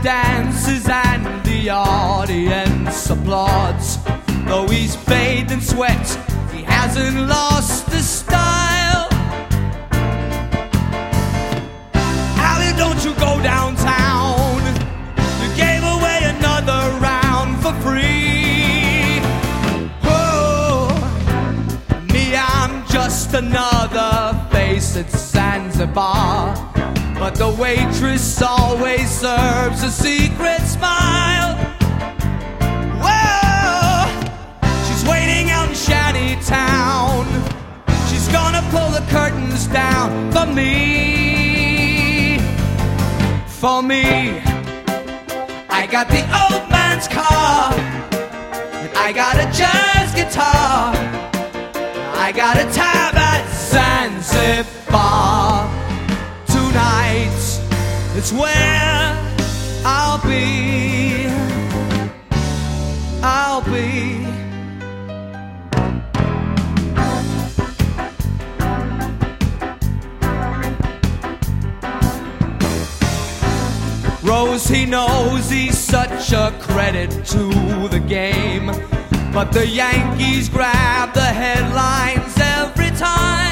dances and the audience applauds. Though he's bathed in sweat, he hasn't lost his style. Allie, don't you go downtown. You gave away another round for free. Oh, me, I'm just another face at Zanzibar. But the waitress always serves a secret smile. Whoa, she's waiting out in Shantytown. She's gonna pull the curtains down for me. For me, I got the old man's car, and I got a jazz guitar. I got a tab at Zanzibar. Tonight, it's where I'll be. I'll be. Rose, he knows he's such a credit to the game, but the Yankees grab the headlines every time.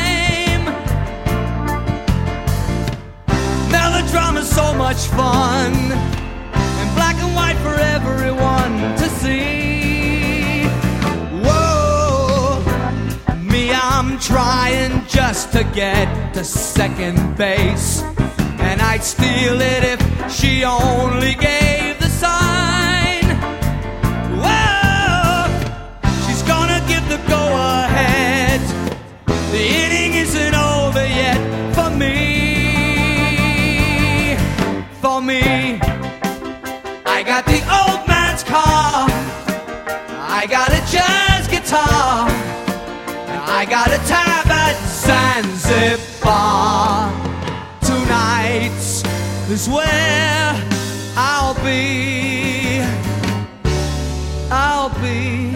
Melodrama's so much fun, and black and white for everyone to see. Whoa, me, I'm trying just to get to second base, and I'd steal it if she only gave the sign. Whoa, she's gonna give the go-ahead. The inning isn't over yet for me. For me, I got the old man's car. I got a jazz guitar. I got a tab at Zanzibar. Tonight is where I'll be. I'll be.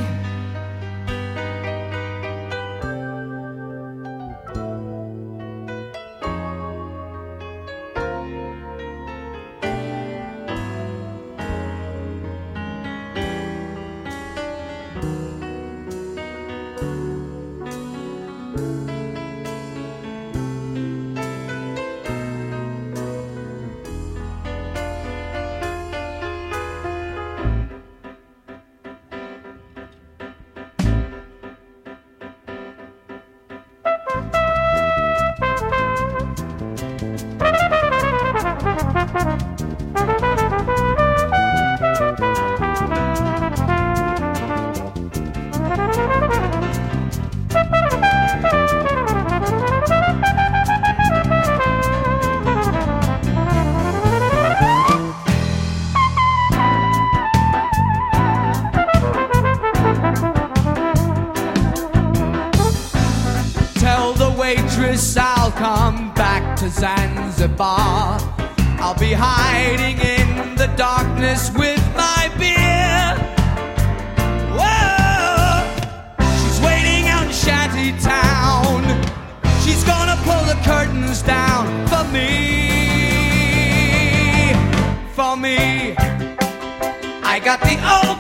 I'll come back to Zanzibar. I'll be hiding in the darkness with my beer. Whoa, she's waiting out in Shantytown. She's gonna pull the curtains down for me. For me, I got the old